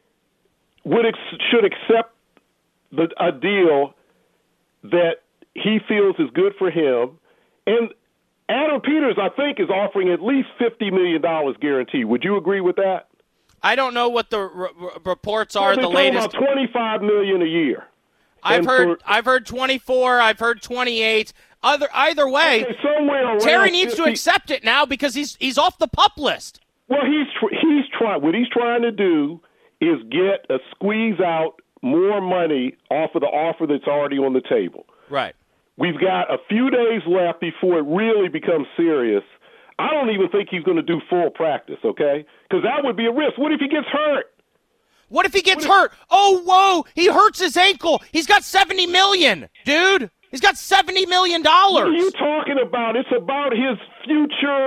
should accept a deal that he feels is good for him. And Adam Peters, I think, is offering at least $50 million guaranteed. Would you agree with that? I don't know what the reports are. The latest about $25 million a year. I've heard 24. I've heard 28. Either way, Terry needs to accept it now because he's off the PUP list. Well, he's trying. What he's trying to do is squeeze out more money off of the offer that's already on the table. Right. We've got a few days left before it really becomes serious. I don't even think he's going to do full practice, okay? Because that would be a risk. What if he gets hurt? What if he gets hurt? Oh, whoa, he hurts his ankle. He's got $70 million, dude. He's got $70 million. What are you talking about? It's about his future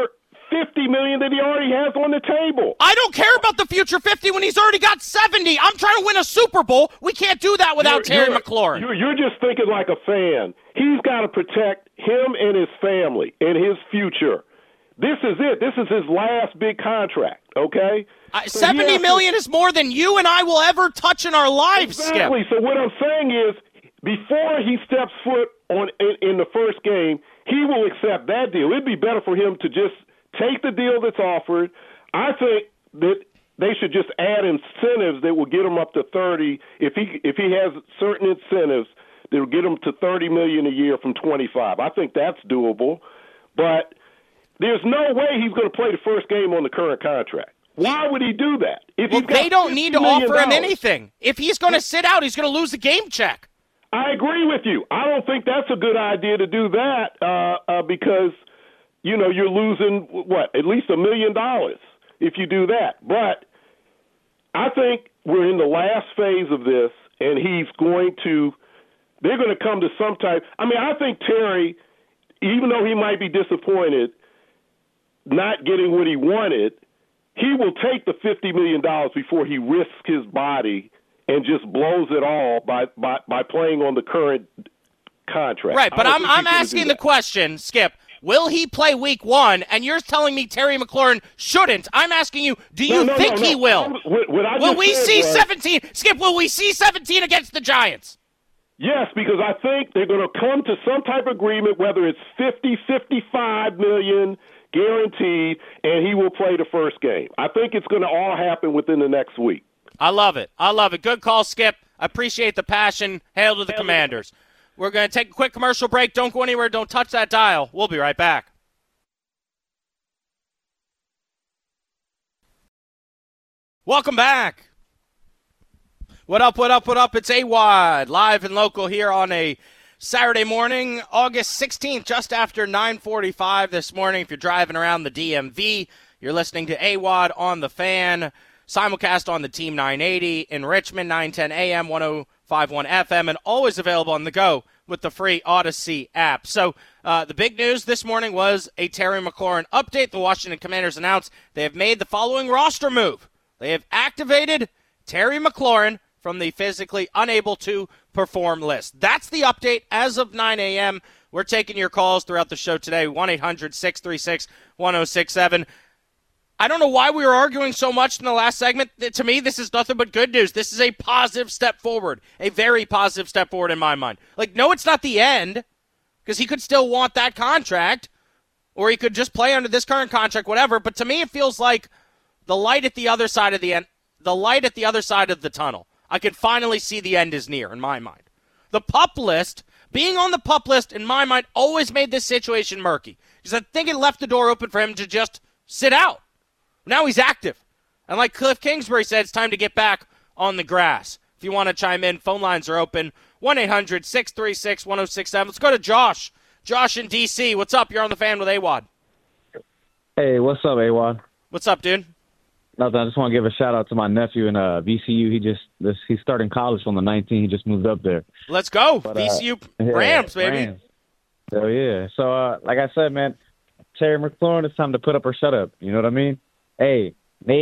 $50 million that he already has on the table. I don't care about the future 50 when he's already got 70. I'm trying to win a Super Bowl. We can't do that without Terry McLaurin. You're just thinking like a fan. He's got to protect him and his family and his future. This is it. This is his last big contract, okay? So $70 million is more than you and I will ever touch in our lives, exactly. Skip. So what I'm saying is, before he steps foot in the first game, he will accept that deal. It'd be better for him to just take the deal that's offered. I think that they should just add incentives that will get him up to 30. If he has certain incentives that will get him to $30 million a year from 25. I think that's doable, but there's no way he's going to play the first game on the current contract. Why would he do that? Well, they don't need to offer him anything. If he's going to sit out, he's going to lose the game check. I agree with you. I don't think that's a good idea to do that because, you're losing, at least $1 million if you do that. But I think we're in the last phase of this, and they're going to come to some type. I think Terry, even though he might be disappointed not getting what he wanted, he will take the $50 million before he risks his body and just blows it all by playing on the current contract. Right, but I'm asking the question, Skip, will he play week 1? And you're telling me Terry McLaurin shouldn't. I'm asking you, do you think he will? Will we see 17? Skip, will we see 17 against the Giants? Yes, because I think they're going to come to some type of agreement, whether it's 50, 55 million guaranteed, and he will play the first game. I think it's going to all happen within the next week. I love it. Good call, Skip. I appreciate the passion. Hail to the Commanders. We're going to take a quick commercial break. Don't go anywhere. Don't touch that dial. We'll be right back. Welcome back. What up? It's AWOD, live and local here on a Saturday morning, August 16th, just after 9:45 this morning. If you're driving around the DMV, you're listening to AWOD on the Fan, simulcast on the Team 980 in Richmond, 910 AM, 105.1 FM, and always available on the go with the free Odyssey app. So the big news this morning was a Terry McLaurin update. The Washington Commanders announced they have made the following roster move. They have activated Terry McLaurin from the physically unable to perform list. That's the update as of 9 a.m. We're taking your calls throughout the show today, 1-800-636-1067. I don't know why we were arguing so much in the last segment. To me, this is nothing but good news. This is a positive step forward, a very positive step forward in my mind. No, it's not the end, because he could still want that contract, or he could just play under this current contract, whatever. But to me, it feels like the light at the other side of the tunnel. I could finally see the end is near in my mind. The PUP list, being on the PUP list in my mind, always made this situation murky. Because I think it left the door open for him to just sit out. Now he's active. And like Cliff Kingsbury said, it's time to get back on the grass. If you want to chime in, phone lines are open. 1-800-636-1067. Let's go to Josh. Josh in D.C. What's up? You're on the Fan with AWOD. Hey, what's up, AWOD? What's up, dude? Nothing. I just want to give a shout-out to my nephew in VCU. He's starting college on the 19th. He just moved up there. Let's go. VCU Rams, baby. Rams. Oh, yeah. So, like I said, man, Terry McLaurin, it's time to put up or shut up. You know what I mean? Hey,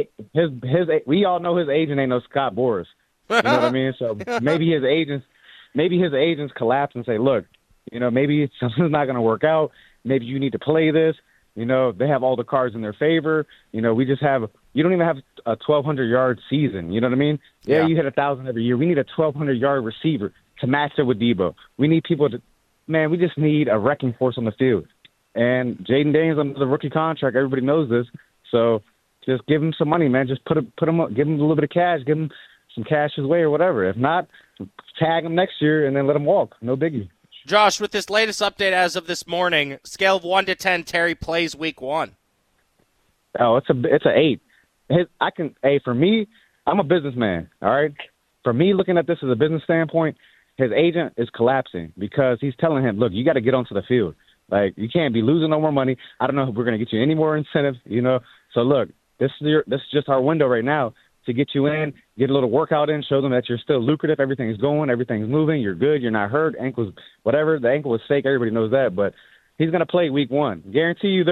we all know his agent ain't no Scott Boras. You know what I mean? So maybe his agents collapse and say, look, maybe something's not going to work out. Maybe you need to play this. They have all the cards in their favor. You don't even have a 1,200-yard season. You know what I mean? Yeah, you hit 1,000 every year. We need a 1,200-yard receiver to match it with Debo. We need people we just need a wrecking force on the field. And Jaden Daniels under the rookie contract, everybody knows this. So just give him some money, man. Just put him up, give him a little bit of cash, give him some cash his way or whatever. If not, tag him next year and then let him walk. No biggie. Josh, with this latest update as of this morning, scale of 1 to 10, Terry plays week 1. Oh, it's an 8. For me, I'm a businessman, all right? For me, looking at this as a business standpoint, his agent is collapsing because he's telling him, look, you got to get onto the field. You can't be losing no more money. I don't know if we're going to get you any more incentives, So, look, this is just our window right now to get you in, get a little workout in, show them that you're still lucrative, everything's going, everything's moving, you're good, you're not hurt, ankles, whatever. The ankle is fake, everybody knows that. But he's going to play week 1. Guarantee you they're going to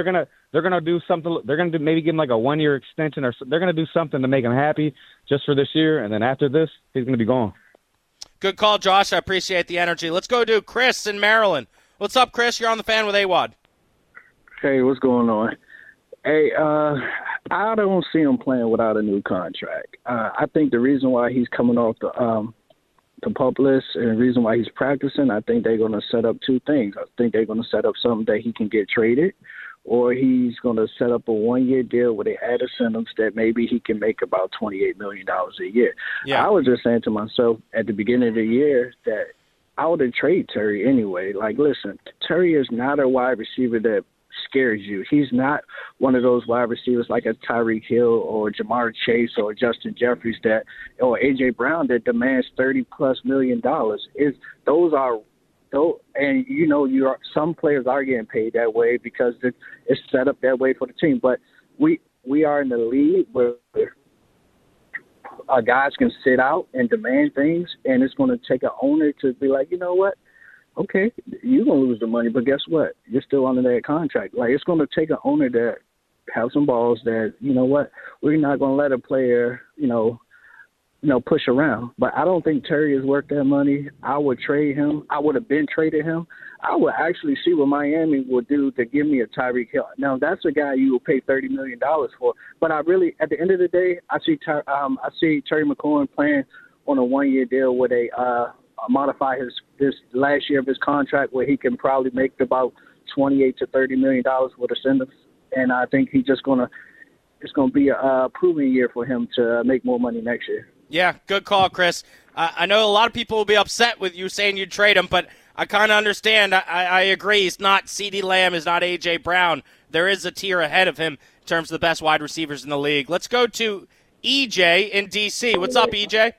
they're gonna do something. They're gonna maybe give him like a 1-year extension, or they're gonna do something to make him happy just for this year. And then after this, he's gonna be gone. Good call, Josh. I appreciate the energy. Let's go to Chris in Maryland. What's up, Chris? You're on the Fan with AWOD. Hey, what's going on? Hey, I don't see him playing without a new contract. I think the reason why he's coming off the PUP list and the reason why he's practicing, I think they're going to set up two things. I think they're going to set up something that he can get traded, or he's going to set up a 1-year deal where they add incentives that maybe he can make about $28 million a year. Yeah. I was just saying to myself at the beginning of the year that I would have traded Terry anyway. Like, listen, Terry is not a wide receiver that scares you. He's not one of those wide receivers like a Tyreek Hill or Jamar Chase or Justin Jeffries or A.J. Brown that demands $30+ million. Some players are getting paid that way because it's set up that way for the team. But we are in the league where guys can sit out and demand things, and it's going to take an owner to be like, you know what? Okay, you're going to lose the money, but guess what? You're still under that contract. Like, it's going to take an owner that have some balls that, you know what, we're not going to let a player, push around. But I don't think Terry is worth that money. I would trade him. I would have been traded him. I would actually see what Miami would do to give me a Tyreek Hill. Now, that's a guy you will pay $30 million for. But I really, at the end of the day, I see Terry McLaurin playing on a 1-year deal where they modify his last year of his contract where he can probably make about $28 to $30 million with incentives. And I think it's going to be a proven year for him to make more money next year. Yeah, good call, Chris. I know a lot of people will be upset with you saying you'd trade him, but I kind of understand. I agree. He's not CeeDee Lamb, is not A.J. Brown. There is a tier ahead of him in terms of the best wide receivers in the league. Let's go to EJ in D.C. What's up, EJ?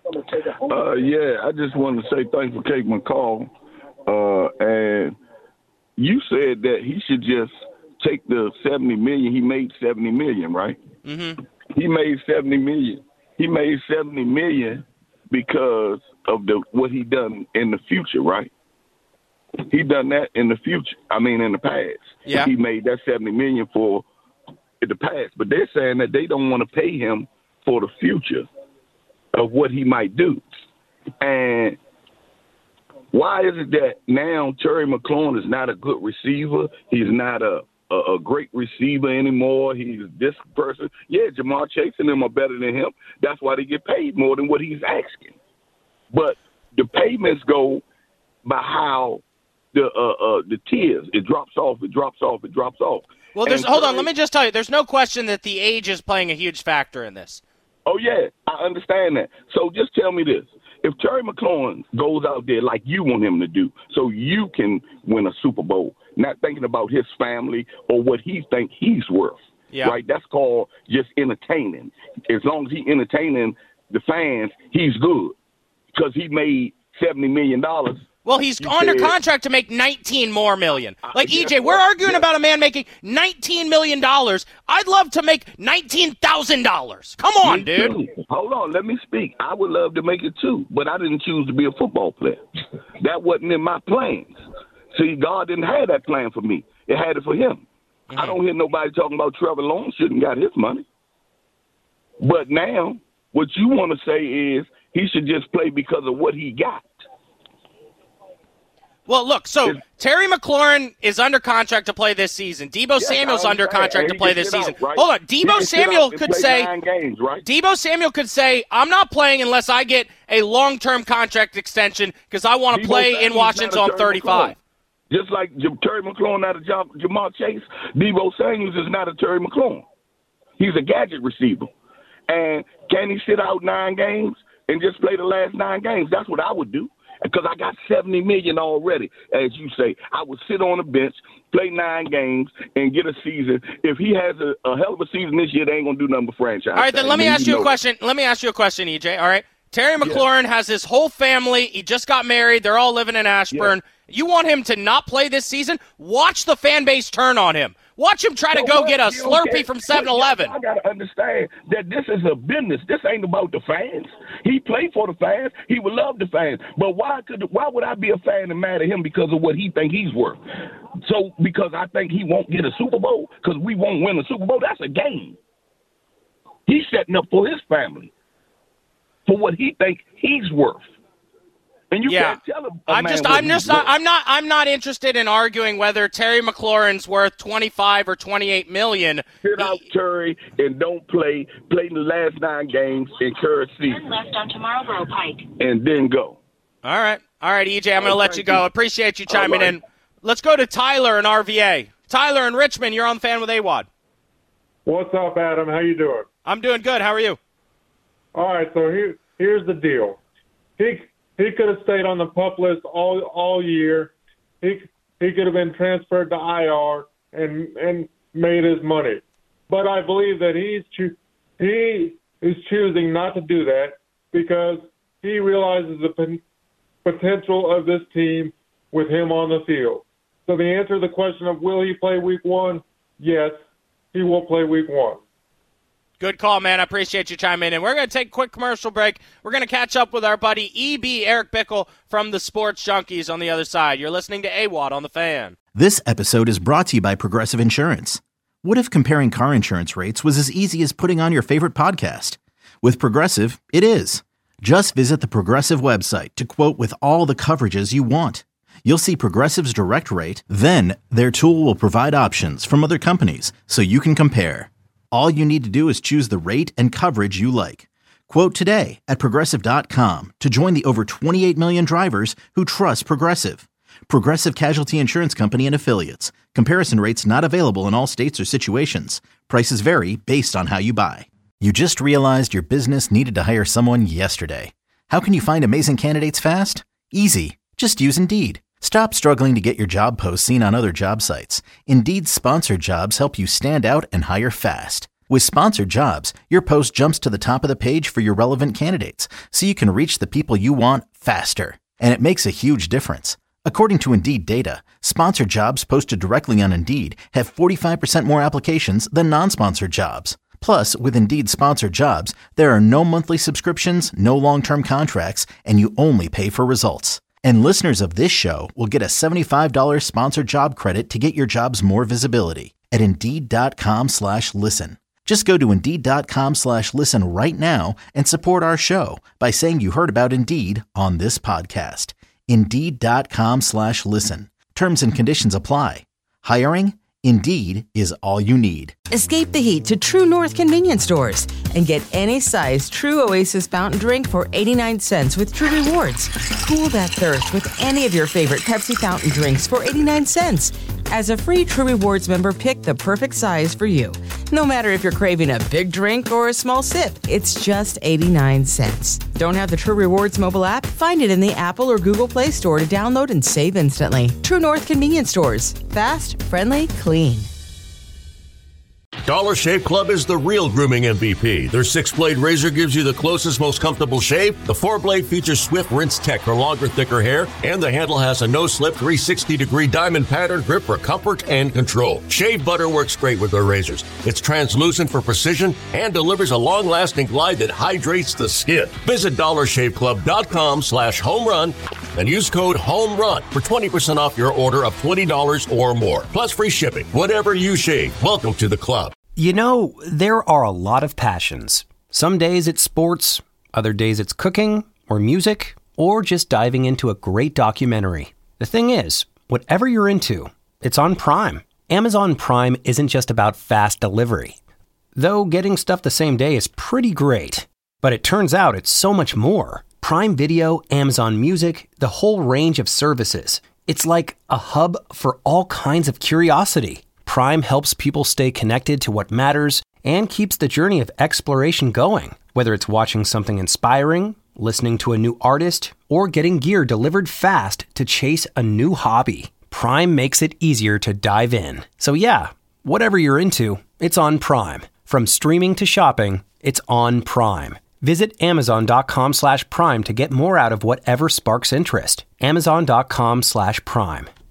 I just wanted to say thanks for taking my call. And you said that he should just take the $70 million. He made $70 million, right? Mm-hmm. He made $70 million. He made $70 million because of what he done in the future, right? He done that in the future. In the past. Yeah. He made that $70 million for the past, but they're saying that they don't want to pay him for the future of what he might do. And why is it that now Terry McLaurin is not a good receiver? He's not a great receiver anymore. He's this person. Yeah, Jamar Chase and them are better than him. That's why they get paid more than what he's asking. But the payments go by how the tiers. It drops off. Well, hold on. Let me just tell you, there's no question that the age is playing a huge factor in this. Oh, yeah, I understand that. So just tell me this. If Terry McLaurin goes out there like you want him to do so you can win a Super Bowl, not thinking about his family or what he thinks he's worth, right? That's called just entertaining. As long as he's entertaining the fans, he's good because he made $70 million. Well, he's under contract to make $19 more million. Like, EJ, we're arguing about a man making $19 million. I'd love to make $19,000. Come on, dude. Too. Hold on, let me speak. I would love to make it too, but I didn't choose to be a football player. That wasn't in my plans. See, God didn't have that plan for me. It had it for him. Mm-hmm. I don't hear nobody talking about Trevor Lawrence shouldn't got his money. But now, what you want to say is he should just play because of what he got. Well, look, so Terry McLaurin is under contract to play this season. Deebo Samuel's under contract to play this season. Right? Hold on. Deebo Samuel could say, 9 games, right? Deebo Samuel could say, I'm not playing unless I get a long-term contract extension because I want to play in Washington until I'm 35. Just like Terry McLaurin not a Jamar Chase, Deebo Samuels is not a Terry McLaurin. He's a gadget receiver. And can he sit out 9 games and just play the last 9 games? That's what I would do. Because I got $70 million already, as you say. I would sit on the bench, play 9 games, and get a season. If he has a hell of a season this year, they ain't going to do nothing but franchise. All right, then let me ask you a question. Let me ask you a question, EJ, all right? Terry McLaurin has his whole family. He just got married. They're all living in Ashburn. Yeah. You want him to not play this season? Watch the fan base turn on him. Watch him try to go get a Slurpee from 7-Eleven. I got to understand that this is a business. This ain't about the fans. He played for the fans. He would love the fans. But why would I be a fan and mad at him because of what he think he's worth? So because I think he won't get a Super Bowl, because we won't win a Super Bowl, that's a game. He's setting up for his family, for what he think he's worth. And you can't tell him. I'm not interested in arguing whether Terry McLaurin's worth $25 or $28 million. Sit out Terry and don't play in the last 9 games in current season. Left on Marlboro Pike. And then go. All right, EJ, I'm going to let you go. Appreciate you chiming in. Let's go to Tyler in RVA. Tyler in Richmond, you're on the Fan with AWadd. What's up, Adam? How you doing? I'm doing good. How are you? All right, so here's the deal. He could have stayed on the PUP list all year. He could have been transferred to IR and made his money. But I believe that he is choosing not to do that because he realizes the potential of this team with him on the field. So the answer to the question of will he play week 1, yes, he will play week 1. Good call, man. I appreciate you chiming in. We're going to take a quick commercial break. We're going to catch up with our buddy EB, Eric Bickel, from the Sports Junkies on the other side. You're listening to AWadd on The Fan. This episode is brought to you by Progressive Insurance. What if comparing car insurance rates was as easy as putting on your favorite podcast? With Progressive, it is. Just visit the Progressive website to quote with all the coverages you want. You'll see Progressive's direct rate, then their tool will provide options from other companies so you can compare. All you need to do is choose the rate and coverage you like. Quote today at Progressive.com to join the over 28 million drivers who trust Progressive. Progressive Casualty Insurance Company and Affiliates. Comparison rates not available in all states or situations. Prices vary based on how you buy. You just realized your business needed to hire someone yesterday. How can you find amazing candidates fast? Easy. Just use Indeed. Stop struggling to get your job posts seen on other job sites. Indeed's sponsored jobs help you stand out and hire fast. With sponsored jobs, your post jumps to the top of the page for your relevant candidates, so you can reach the people you want faster. And it makes a huge difference. According to Indeed data, sponsored jobs posted directly on Indeed have 45% more applications than non-sponsored jobs. Plus, with Indeed sponsored jobs, there are no monthly subscriptions, no long-term contracts, and you only pay for results. And listeners of this show will get a $75 sponsored job credit to get your jobs more visibility at Indeed.com/listen. Just go to Indeed.com/listen right now and support our show by saying you heard about Indeed on this podcast. Indeed.com/listen. Terms and conditions apply. Hiring? Indeed is all you need. Escape the heat to True North convenience stores and get any size True Oasis fountain drink for 89 cents with True Rewards. Cool that thirst with any of your favorite Pepsi fountain drinks for 89 cents. As a free True Rewards member, pick the perfect size for you. No matter if you're craving a big drink or a small sip, it's just 89 cents. Don't have the True Rewards mobile app? Find it in the Apple or Google Play Store to download and save instantly. True North convenience stores. Fast, friendly, clean. Dollar Shave Club is the real grooming MVP. Their 6-blade razor gives you the closest, most comfortable shave. The 4-blade features swift rinse tech for longer, thicker hair, and the handle has a no-slip 360-degree diamond pattern grip for comfort and control. Shave butter works great with their razors. It's translucent for precision and delivers a long-lasting glide that hydrates the skin. Visit DollarShaveClub.com/homerun and use code HOMERUN for 20% off your order of $20 or more. Plus free shipping. Whatever you shave, welcome to the club. You know, there are a lot of passions. Some days it's sports, other days it's cooking or music, or just diving into a great documentary. The thing is, whatever you're into, it's on Prime. Amazon Prime isn't just about fast delivery. Though getting stuff the same day is pretty great. But it turns out it's so much more. Prime Video, Amazon Music, the whole range of services. It's like a hub for all kinds of curiosity. Prime helps people stay connected to what matters and keeps the journey of exploration going. Whether it's watching something inspiring, listening to a new artist, or getting gear delivered fast to chase a new hobby, Prime makes it easier to dive in. So yeah, whatever you're into, it's on Prime. From streaming to shopping, it's on Prime. Visit Amazon.com/Prime to get more out of whatever sparks interest. Amazon.com/Prime.